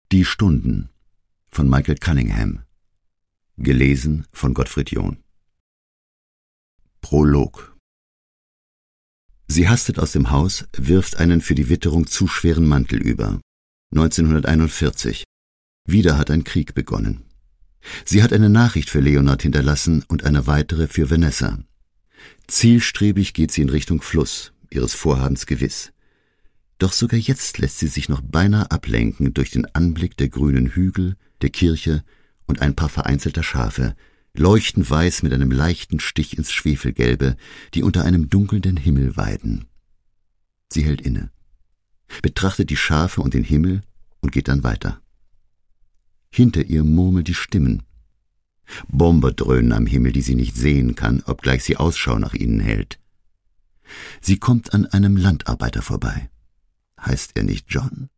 Die Stunden von Michael Cunningham. Gelesen von Gottfried John. Prolog. Sie hastet aus dem Haus, wirft einen für die Witterung zu schweren Mantel über. 1941. Wieder hat ein Krieg begonnen. Sie hat eine Nachricht für Leonard hinterlassen und eine weitere für Vanessa. Zielstrebig geht sie in Richtung Fluss, ihres Vorhabens gewiss. Doch sogar jetzt lässt sie sich noch beinahe ablenken durch den Anblick der grünen Hügel, der Kirche und ein paar vereinzelter Schafe, leuchtend weiß mit einem leichten Stich ins Schwefelgelbe, die unter einem dunkelnden Himmel weiden. Sie hält inne, betrachtet die Schafe und den Himmel und geht dann weiter. Hinter ihr murmeln die Stimmen. Bomber dröhnen am Himmel, die sie nicht sehen kann, obgleich sie Ausschau nach ihnen hält. Sie kommt an einem Landarbeiter vorbei. Heißt er nicht John?